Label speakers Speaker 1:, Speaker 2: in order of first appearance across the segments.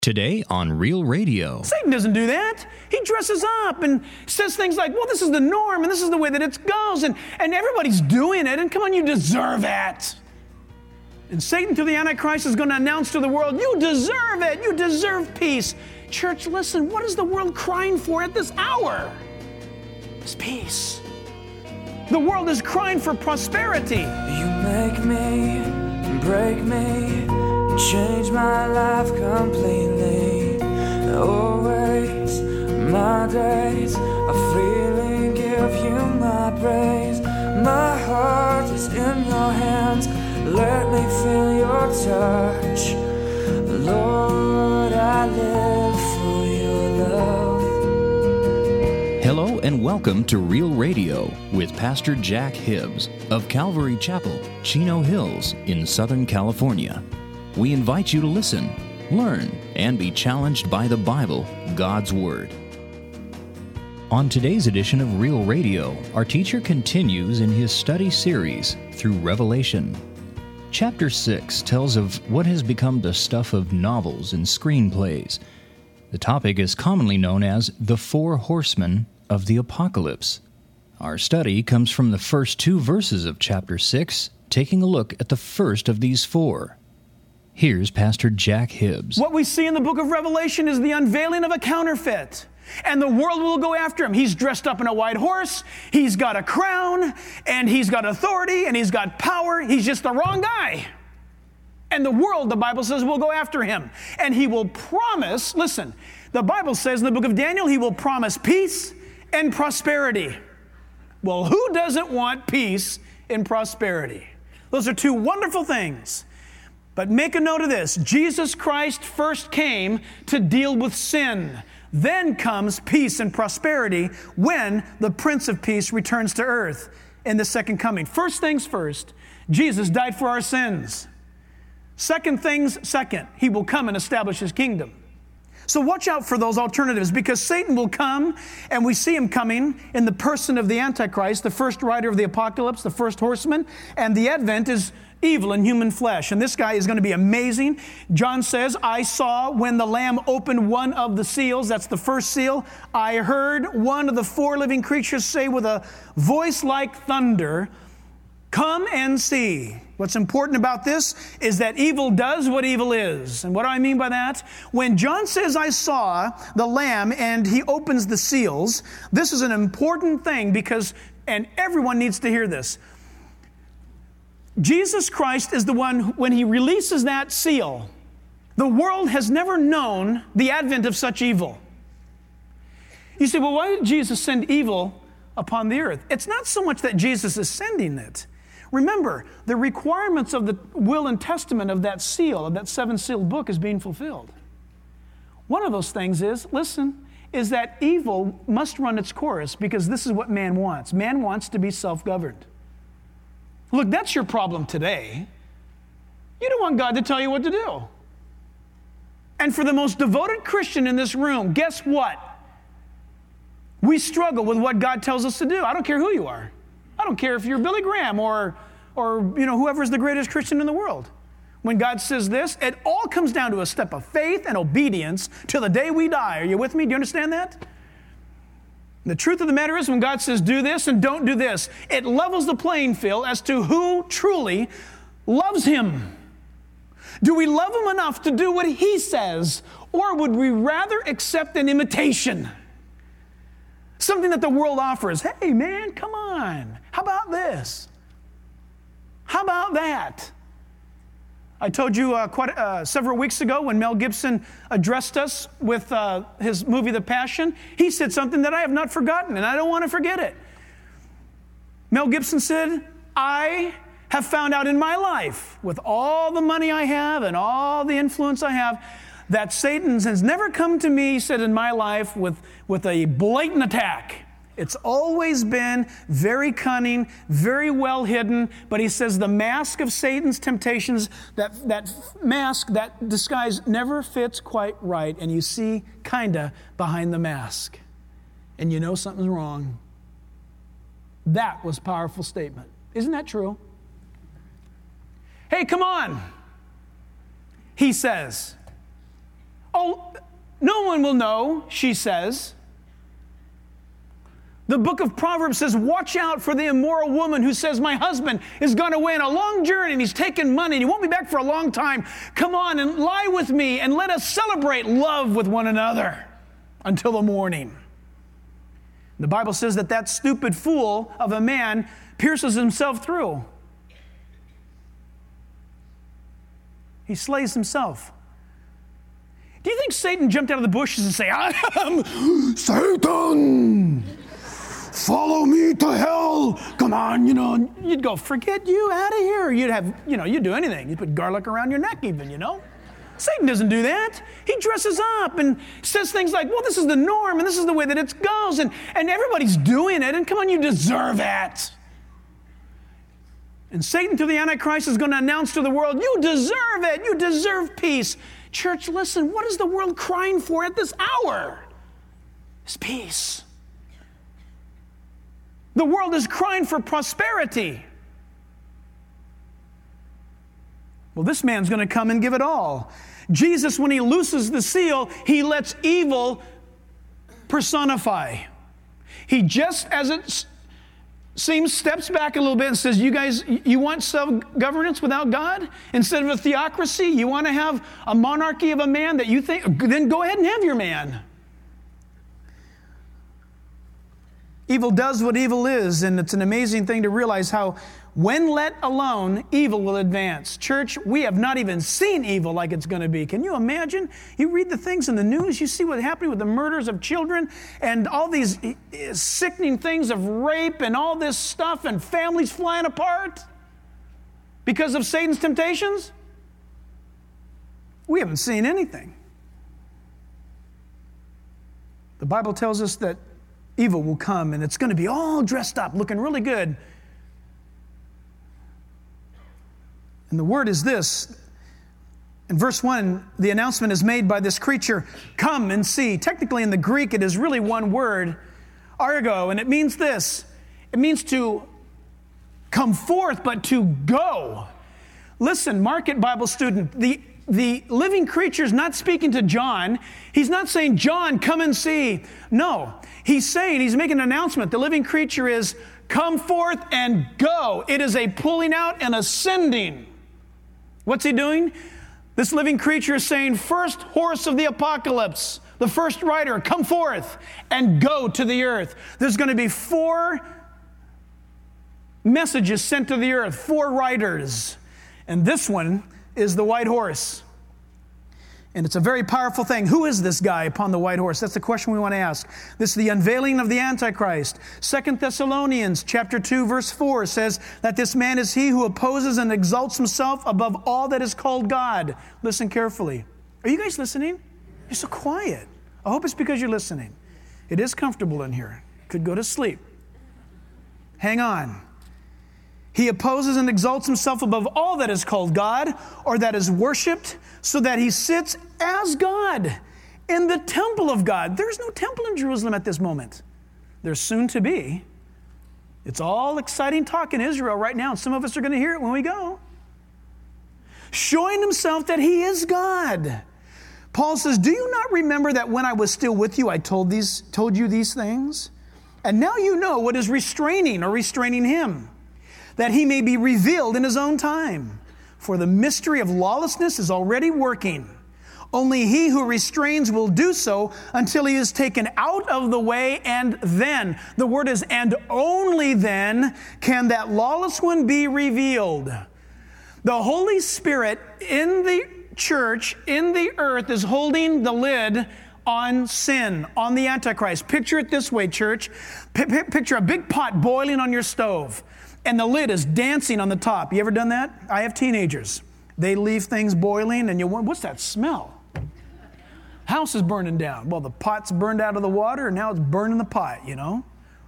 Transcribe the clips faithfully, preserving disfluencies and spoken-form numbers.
Speaker 1: Today on Real Radio.
Speaker 2: Satan doesn't do that. He dresses up and says things like, well, this is the norm and this is the way that it goes and, and everybody's doing it and come on, you deserve it. And Satan through the Antichrist is going to announce to the world, you deserve it. You deserve peace. Church, listen, what is the world crying for at this hour? It's peace. The world is crying for prosperity.
Speaker 3: You make me, break me, change my life completely. Always my days are freely give you my praise. My heart is in your hands. Let me feel your touch. Lord, I live for your love.
Speaker 1: Hello and welcome to Real Radio with Pastor Jack Hibbs of Calvary Chapel, Chino Hills in Southern California. We invite you to listen, learn, and be challenged by the Bible, God's Word. On today's edition of Real Radio, our teacher continues in his study series through Revelation. Chapter six tells of what has become the stuff of novels and screenplays. The topic is commonly known as the Four Horsemen of the Apocalypse. Our study comes from the first two verses of chapter six, taking a look at the first of these four. Here's Pastor Jack Hibbs.
Speaker 2: What we see in the book of Revelation is the unveiling of a counterfeit. And the world will go after him. He's dressed up in a white horse. He's got a crown. And he's got authority. And he's got power. He's just the wrong guy. And the world, the Bible says, will go after him. And he will promise, listen, the Bible says in the book of Daniel, he will promise peace and prosperity. Well, who doesn't want peace and prosperity? Those are two wonderful things. But make a note of this. Jesus Christ first came to deal with sin. Then comes peace and prosperity when the Prince of Peace returns to earth in the second coming. First things first, Jesus died for our sins. Second things second, he will come and establish his kingdom. So watch out for those alternatives because Satan will come, and we see him coming in the person of the Antichrist, the first rider of the apocalypse, the first horseman, and the advent is evil in human flesh. And this guy is going to be amazing. John says, I saw when the Lamb opened one of the seals, that's the first seal, I heard one of the four living creatures say with a voice like thunder, come and see. What's important about this is that evil does what evil is. And what do I mean by that? When John says, I saw the Lamb and he opens the seals, this is an important thing because, and everyone needs to hear this, Jesus Christ is the one, when he releases that seal, the world has never known the advent of such evil. You say, well, why did Jesus send evil upon the earth? It's not so much that Jesus is sending it. Remember, the requirements of the will and testament of that seal, of that seven-sealed book is being fulfilled. One of those things is, listen, is that evil must run its course because this is what man wants. Man wants to be self-governed. Look, that's your problem today. You don't want God to tell you what to do. And for the most devoted Christian in this room, guess what? We struggle with what God tells us to do. I don't care who you are. I don't care if you're Billy Graham or, or you know, whoever's the greatest Christian in the world. When God says this, it all comes down to a step of faith and obedience till the day we die. Are you with me? Do you understand that? The truth of the matter is when God says do this and don't do this, it levels the playing field as to who truly loves him. Do we love him enough to do what he says, or would we rather accept an imitation? Something that the world offers. Hey man, come on. How about this? How about that? I told you uh, quite uh, several weeks ago when Mel Gibson addressed us with uh, his movie, The Passion, he said something that I have not forgotten, and I don't want to forget it. Mel Gibson said, I have found out in my life, with all the money I have and all the influence I have, that Satan has never come to me, he said, in my life with, with a blatant attack. It's always been very cunning, very well hidden, but he says the mask of Satan's temptations, that, that mask, that disguise never fits quite right, and you see kinda behind the mask, and you know something's wrong. That was a powerful statement. Isn't that true? Hey, come on, he says. Oh, no one will know, she says. The book of Proverbs says, watch out for the immoral woman who says, my husband is gone away on a long journey and he's taken money and he won't be back for a long time. Come on and lie with me and let us celebrate love with one another until the morning. The Bible says that that stupid fool of a man pierces himself through. He slays himself. Do you think Satan jumped out of the bushes and say, I am Satan? Follow me to hell. Come on, you know. You'd go, forget you, out of here. You'd have, you know, you'd do anything. You'd put garlic around your neck even, you know. Satan doesn't do that. He dresses up and says things like, well, this is the norm and this is the way that it goes and, and everybody's doing it and come on, you deserve it. And Satan through the Antichrist is going to announce to the world, you deserve it. You deserve peace. Church, listen, what is the world crying for at this hour? It's peace. The world is crying for prosperity. Well, this man's going to come and give it all. Jesus, when he looses the seal, he lets evil personify. He just, as it seems, steps back a little bit and says, you guys, you want self-governance without God? Instead of a theocracy, you want to have a monarchy of a man that you think, then go ahead and have your man. Evil does what evil is, and it's an amazing thing to realize how, when let alone, evil will advance. Church, we have not even seen evil like it's going to be. Can you imagine? You read the things in the news, you see what's happening with the murders of children and all these sickening things of rape and all this stuff and families flying apart because of Satan's temptations? We haven't seen anything. The Bible tells us that evil will come and it's going to be all dressed up, looking really good. And the word is this. In verse one, the announcement is made by this creature, come and see. Technically in the Greek, it is really one word, argo, and it means this. It means to come forth, but to go. Listen, mark it, Bible student. The The living creature is not speaking to John. He's not saying, John, come and see. No, he's saying, he's making an announcement. The living creature is, come forth and go. It is a pulling out and ascending. What's he doing? This living creature is saying, first horse of the apocalypse, the first rider, come forth and go to the earth. There's going to be four messages sent to the earth, four riders. And this one is the white horse. And it's a very powerful thing. Who is this guy upon the white horse? That's the question we want to ask. This is the unveiling of the Antichrist. Second Thessalonians chapter two, verse four says that this man is he who opposes and exalts himself above all that is called God. Listen carefully. Are you guys listening? You're so quiet. I hope it's because you're listening. It is comfortable in here. Could go to sleep. Hang on. He opposes and exalts himself above all that is called God or that is worshipped, so that he sits as God in the temple of God. There's no temple in Jerusalem at this moment. There's soon to be. It's all exciting talk in Israel right now, and some of us are going to hear it when we go. Showing himself that he is God. Paul says, do you not remember that when I was still with you, I told these, told you these things? And now you know what is restraining or restraining him, that he may be revealed in his own time. For the mystery of lawlessness is already working. Only he who restrains will do so until he is taken out of the way, and then, the word is, and only then can that lawless one be revealed. The Holy Spirit in the church, in the earth, is holding the lid on sin, on the Antichrist. Picture it this way, church. P- p- picture a big pot boiling on your stove, and the lid is dancing on the top. You ever done that? I have teenagers. They leave things boiling, and you wonder, what's that smell? House is burning down. Well, the pot's burned out of the water, and now it's burning the pot, you know?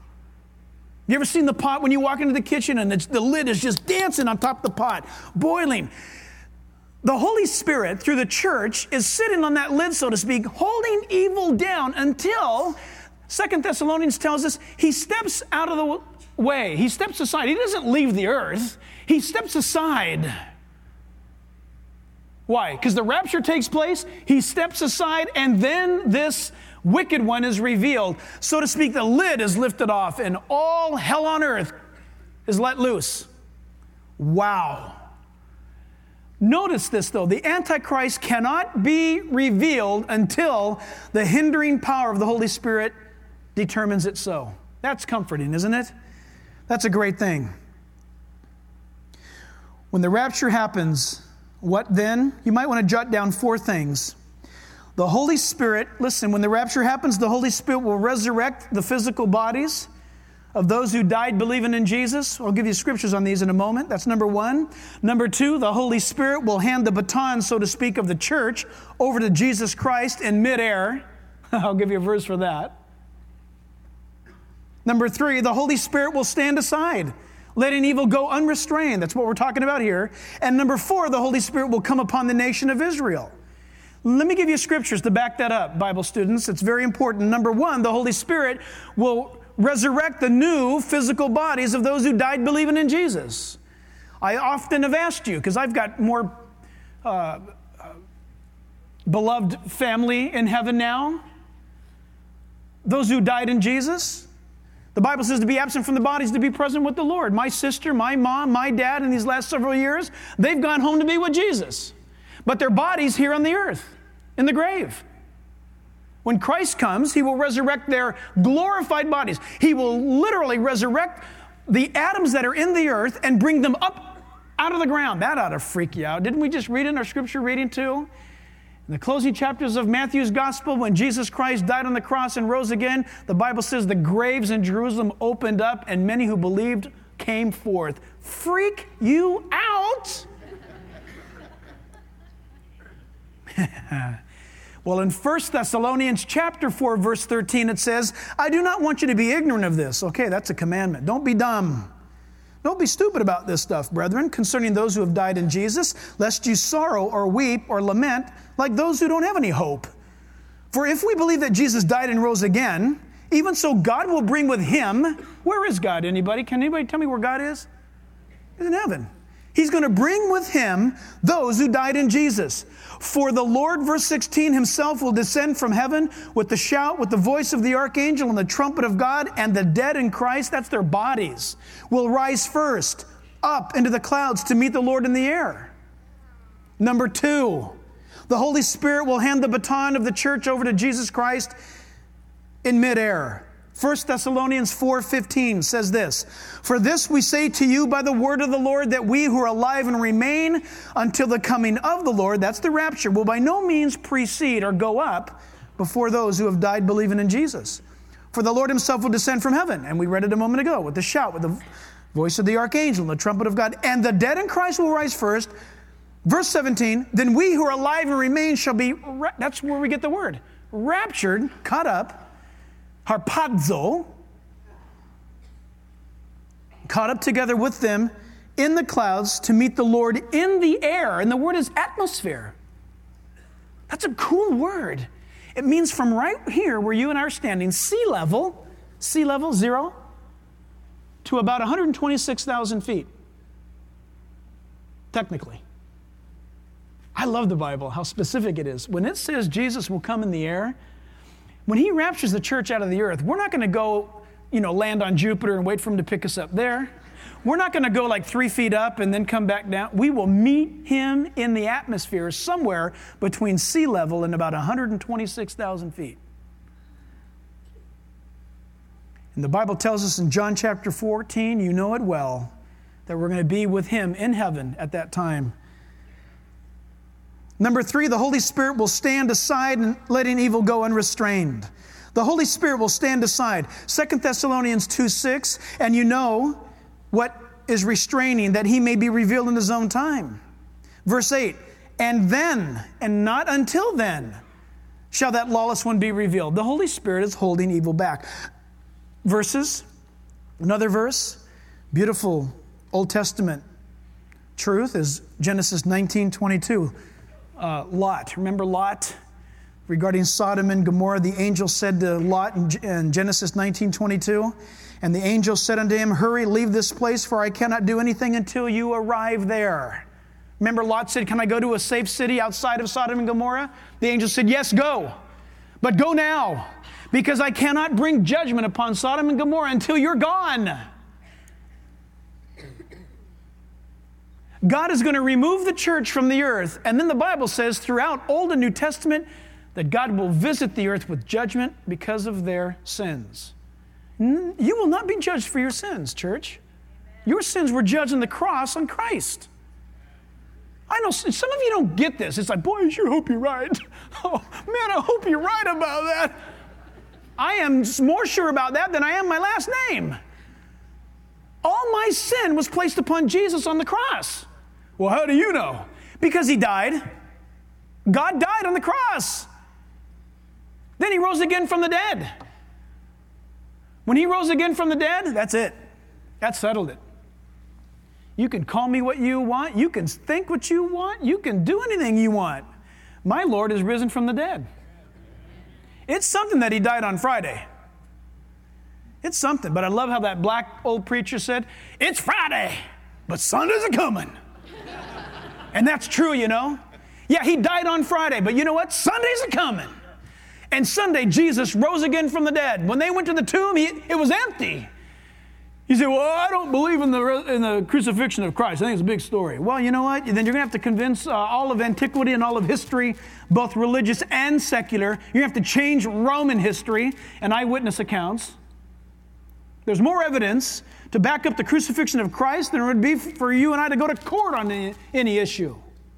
Speaker 2: You ever seen the pot when you walk into the kitchen, and it's, the lid is just dancing on top of the pot, boiling? The Holy Spirit, through the church, is sitting on that lid, so to speak, holding evil down until, Second Thessalonians tells us, he steps out of the way. He steps aside. He doesn't leave the earth. He steps aside. Why? Because the rapture takes place, he steps aside, and then this wicked one is revealed. So to speak, the lid is lifted off, and all hell on earth is let loose. Wow. Notice this, though. The Antichrist cannot be revealed until the hindering power of the Holy Spirit determines it so. That's comforting, isn't it? That's a great thing. When the rapture happens, what then? You might want to jot down four things. The Holy Spirit, listen, when the rapture happens, the Holy Spirit will resurrect the physical bodies of those who died believing in Jesus. I'll give you scriptures on these in a moment. That's number one. Number two, the Holy Spirit will hand the baton, so to speak, of the church over to Jesus Christ in midair. I'll give you a verse for that. Number three, the Holy Spirit will stand aside, letting evil go unrestrained. That's what we're talking about here. And number four, the Holy Spirit will come upon the nation of Israel. Let me give you scriptures to back that up, Bible students. It's very important. Number one, the Holy Spirit will resurrect the new physical bodies of those who died believing in Jesus. I often have asked you, because I've got more uh, uh, beloved family in heaven now, those who died in Jesus. The Bible says to be absent from the bodies, to be present with the Lord. My sister, my mom, my dad in these last several years, they've gone home to be with Jesus. But their bodies here on the earth, in the grave. When Christ comes, he will resurrect their glorified bodies. He will literally resurrect the atoms that are in the earth and bring them up out of the ground. That ought to freak you out. Didn't we just read in our scripture reading too? In the closing chapters of Matthew's gospel, when Jesus Christ died on the cross and rose again, the Bible says the graves in Jerusalem opened up and many who believed came forth. Freak you out? Well, in First Thessalonians chapter four, verse thirteen, it says, I do not want you to be ignorant of this. Okay, that's a commandment. Don't be dumb. Don't be stupid about this stuff, brethren, concerning those who have died in Jesus, lest you sorrow or weep or lament like those who don't have any hope. For if we believe that Jesus died and rose again, even so God will bring with him, where is God, anybody? Can anybody tell me where God is? He's in heaven. He's going to bring with him those who died in Jesus. For the Lord, verse sixteen, himself will descend from heaven with the shout, with the voice of the archangel and the trumpet of God, and the dead in Christ, that's their bodies, will rise first up into the clouds to meet the Lord in the air. Number two, the Holy Spirit will hand the baton of the church over to Jesus Christ in midair. First Thessalonians four fifteen says this, For this we say to you by the word of the Lord, that we who are alive and remain until the coming of the Lord, that's the rapture, will by no means precede or go up before those who have died believing in Jesus. For the Lord himself will descend from heaven, and we read it a moment ago, with the shout, with the voice of the archangel and the trumpet of God, and the dead in Christ will rise first. Verse seventeen, Then we who are alive and remain shall be, ra- that's where we get the word, raptured, caught up, harpazo, caught up together with them in the clouds to meet the Lord in the air. And the word is atmosphere. That's a cool word. It means from right here where you and I are standing, sea level, sea level, zero, to about one hundred twenty-six thousand feet, technically. I love the Bible, how specific it is. When it says Jesus will come in the air, when he raptures the church out of the earth, we're not going to go, you know, land on Jupiter and wait for him to pick us up there. We're not going to go like three feet up and then come back down. We will meet him in the atmosphere somewhere between sea level and about one hundred twenty-six thousand feet. And the Bible tells us in John chapter fourteen, you know it well, that we're going to be with him in heaven at that time. Number three, the Holy Spirit will stand aside and letting evil go unrestrained. The Holy Spirit will stand aside. Second Thessalonians two six, and you know what is restraining, that he may be revealed in his own time. Verse eight, and then, and not until then, shall that lawless one be revealed. The Holy Spirit is holding evil back. Verses, another verse, beautiful Old Testament truth is Genesis nineteen twenty-two. Uh, Lot, remember Lot? Regarding Sodom and Gomorrah, the angel said to Lot in, in Genesis nineteen twenty-two, and the angel said unto him, Hurry, leave this place, for I cannot do anything until you arrive there. Remember Lot said, can I go to a safe city outside of Sodom and Gomorrah? The angel said, yes, go. But go now, because I cannot bring judgment upon Sodom and Gomorrah until you're gone. God is going to remove the church from the earth. And then the Bible says throughout Old and New Testament that God will visit the earth with judgment because of their sins. You will not be judged for your sins, church. Your sins were judged on the cross on Christ. I know some of you don't get this. It's like, boy, I sure hope you're right. Oh, man, I hope you're right about that. I am more sure about that than I am my last name. All my sin was placed upon Jesus on the cross. Well, how do you know? Because he died. God died on the cross. Then he rose again from the dead. When he rose again from the dead, that's it. That settled it. You can call me what you want. You can think what you want. You can do anything you want. My Lord is risen from the dead. It's something that he died on Friday. It's something. But I love how that black old preacher said, it's Friday, but Sunday's a-coming. And that's true, you know. Yeah, he died on Friday, but you know what? Sunday's a-coming. And Sunday, Jesus rose again from the dead. When they went to the tomb, he, it was empty. You say, well, I don't believe in the, in the crucifixion of Christ. I think it's a big story. Well, you know what? Then you're going to have to convince uh, all of antiquity and all of history, both religious and secular. You're going to have to change Roman history and eyewitness accounts. There's more evidence to back up the crucifixion of Christ than it would be for you and I to go to court on any, any issue.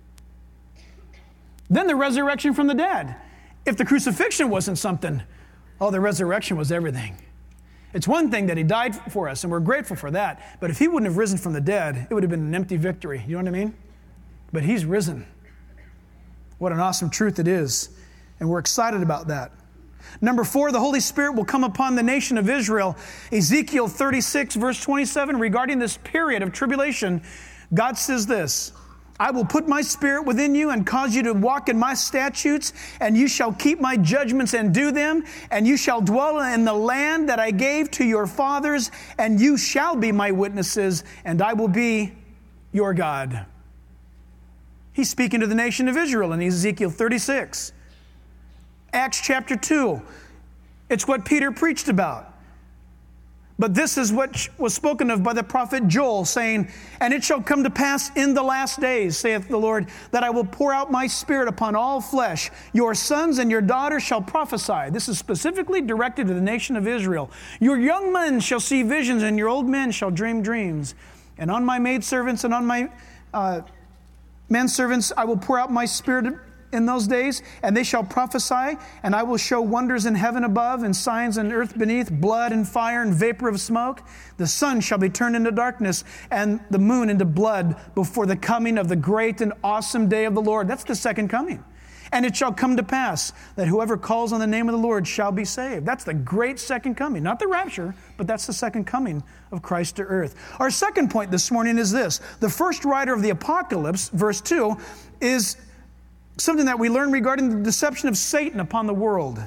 Speaker 2: Then the resurrection from the dead. If the crucifixion wasn't something, oh, the resurrection was everything. It's one thing that he died for us, and we're grateful for that. But if he wouldn't have risen from the dead, it would have been an empty victory. You know what I mean? But he's risen. What an awesome truth it is. And we're excited about that. Number four, the Holy Spirit will come upon the nation of Israel. Ezekiel thirty-six, verse twenty-seven, regarding this period of tribulation, God says this, I will put my spirit within you and cause you to walk in my statutes, and you shall keep my judgments and do them, and you shall dwell in the land that I gave to your fathers, and you shall be my witnesses, and I will be your God. He's speaking to the nation of Israel in Ezekiel thirty-six. Acts chapter two, it's what Peter preached about. But this is what was spoken of by the prophet Joel, saying, and it shall come to pass in the last days, saith the Lord, that I will pour out my spirit upon all flesh. Your sons and your daughters shall prophesy. This is specifically directed to the nation of Israel. Your young men shall see visions, and your old men shall dream dreams. And on my maidservants and on my uh, menservants I will pour out my spirit in those days, and they shall prophesy, and I will show wonders in heaven above and signs on earth beneath, blood and fire and vapor of smoke. The sun shall be turned into darkness and the moon into blood before the coming of the great and awesome day of the Lord. That's the second coming. And it shall come to pass that whoever calls on the name of the Lord shall be saved. That's the great second coming. Not the rapture, but that's the second coming of Christ to earth. Our second point this morning is this. The first writer of the Apocalypse, verse two, is something that we learn regarding the deception of Satan upon the world.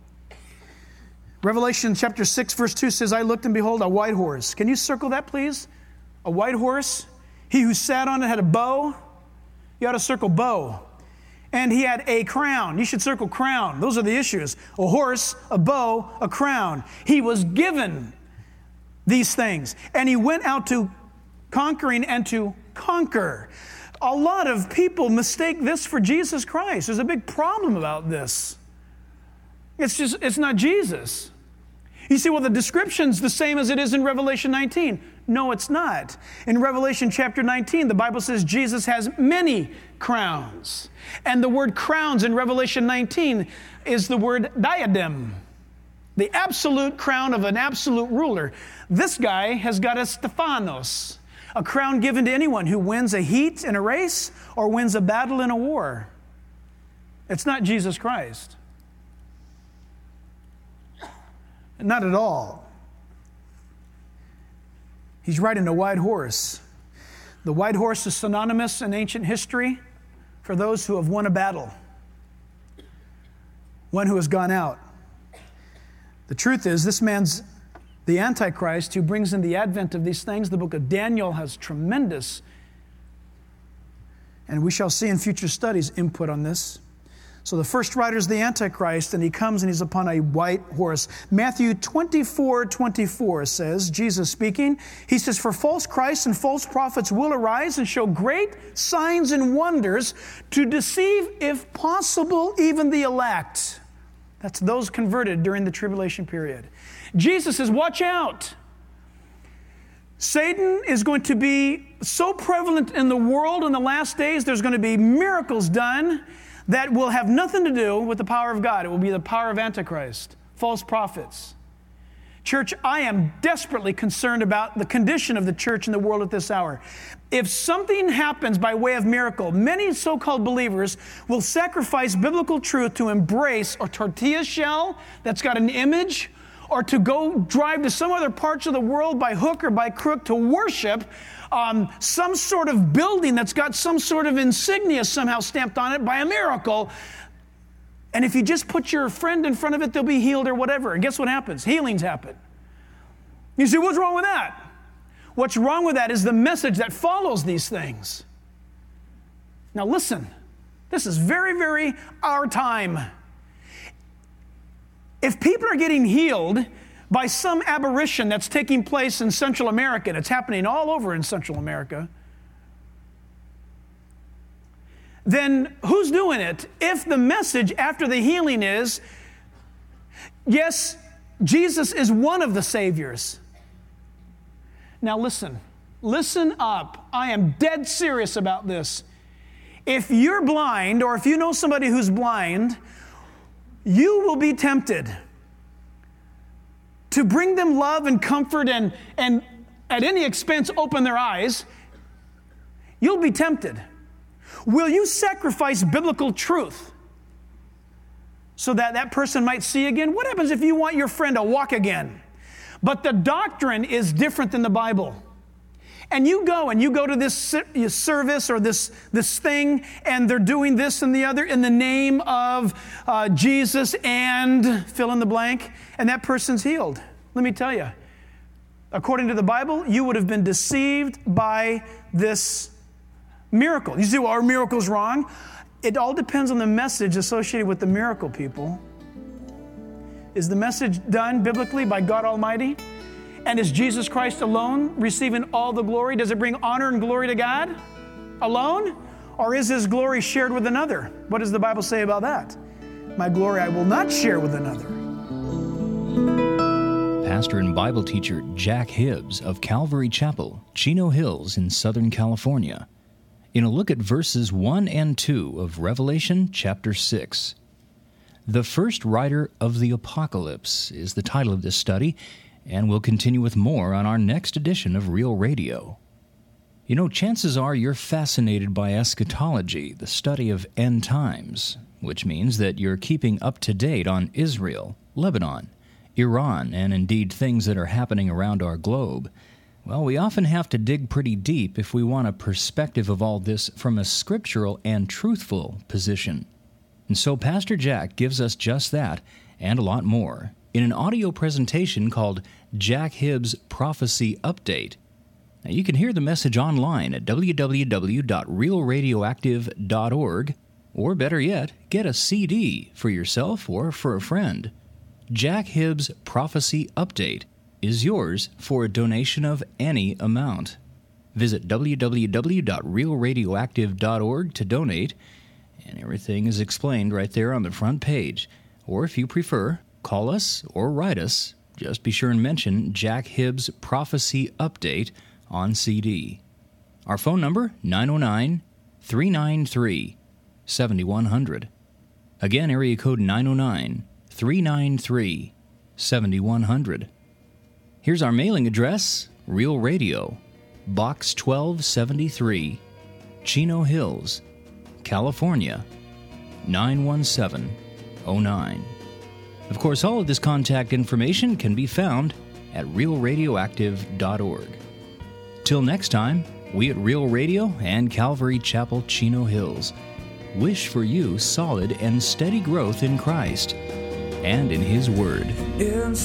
Speaker 2: Revelation chapter six, verse two says, I looked and behold a white horse. Can you circle that, please? A white horse. He who sat on it had a bow. You ought to circle bow. And he had a crown. You should circle crown. Those are the issues. A horse, a bow, a crown. He was given these things. And he went out to conquering and to conquer. A lot of people mistake this for Jesus Christ. There's a big problem about this. It's just, it's not Jesus. You say, well, the description's the same as it is in Revelation nineteen. No, it's not. In Revelation chapter nineteen, the Bible says Jesus has many crowns. And the word crowns in Revelation nineteen is the word diadem, the absolute crown of an absolute ruler. This guy has got a Stephanos, a crown given to anyone who wins a heat in a race or wins a battle in a war. It's not Jesus Christ. Not at all. He's riding a white horse. The white horse is synonymous in ancient history for those who have won a battle, one who has gone out. The truth is, this man's the Antichrist who brings in the advent of these things. The book of Daniel has tremendous And we shall see in future studies input on this. So the first rider is the Antichrist, and he comes and he's upon a white horse. Matthew twenty-four twenty-four says, Jesus speaking, he says, for false Christs and false prophets will arise and show great signs and wonders to deceive, if possible, even the elect. That's those converted during the tribulation period. Jesus says, watch out. Satan is going to be so prevalent in the world in the last days, there's going to be miracles done that will have nothing to do with the power of God. It will be the power of Antichrist, false prophets. Church, I am desperately concerned about the condition of the church in the world at this hour. If something happens by way of miracle, many so-called believers will sacrifice biblical truth to embrace a tortilla shell that's got an image, or to go drive to some other parts of the world by hook or by crook to worship um, some sort of building that's got some sort of insignia somehow stamped on it by a miracle. And if you just put your friend in front of it, they'll be healed or whatever. And guess what happens? Healings happen. You say, what's wrong with that? What's wrong with that is the message that follows these things. Now listen, this is very, very our time. If people are getting healed by some aberration that's taking place in Central America, and it's happening all over in Central America, then who's doing it? If the message after the healing is, yes, Jesus is one of the saviors. Now listen, listen up. I am dead serious about this. If you're blind, or if you know somebody who's blind, you will be tempted to bring them love and comfort and, and at any expense open their eyes. You'll be tempted. Will you sacrifice biblical truth so that that person might see again? What happens if you want your friend to walk again, but the doctrine is different than the Bible? And you go and you go to this service or this, this thing, and they're doing this and the other in the name of uh, Jesus and fill in the blank, and that person's healed. Let me tell you, according to the Bible, you would have been deceived by this miracle. You say, well, are miracles wrong? It all depends on the message associated with the miracle, people. Is the message done biblically by God Almighty? And is Jesus Christ alone receiving all the glory? Does it bring honor and glory to God alone? Or is His glory shared with another? What does the Bible say about that? My glory I will not share with another.
Speaker 1: Pastor and Bible teacher Jack Hibbs of Calvary Chapel, Chino Hills in Southern California, in a look at verses one and two of Revelation chapter six. The First Rider of the Apocalypse is the title of this study, and we'll continue with more on our next edition of Real Radio. You know, chances are you're fascinated by eschatology, the study of end times, which means that you're keeping up to date on Israel, Lebanon, Iran, and indeed things that are happening around our globe. Well, we often have to dig pretty deep if we want a perspective of all this from a scriptural and truthful position. And so Pastor Jack gives us just that and a lot more in an audio presentation called Jack Hibbs Prophecy Update. Now, you can hear the message online at w w w dot real radioactive dot org, or better yet, get a C D for yourself or for a friend. Jack Hibbs Prophecy Update is yours for a donation of any amount. Visit w w w dot real radioactive dot org to donate, and everything is explained right there on the front page. Or if you prefer, call us or write us. Just be sure and mention Jack Hibbs Prophecy Update on C D. Our phone number, nine oh nine, three nine three, seven one zero zero. Again, area code nine oh nine, three nine three, seven one zero zero. Here's our mailing address, Real Radio, Box twelve seventy-three, Chino Hills, California, nine one seven oh nine. Of course, all of this contact information can be found at real radioactive dot org. Till next time, we at Real Radio and Calvary Chapel, Chino Hills wish for you solid and steady growth in Christ and in His Word.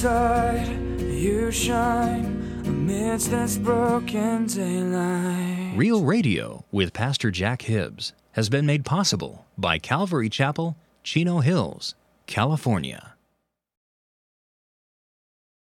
Speaker 3: Inside, you shine amidst this broken daylight.
Speaker 1: Real Radio with Pastor Jack Hibbs has been made possible by Calvary Chapel, Chino Hills, California.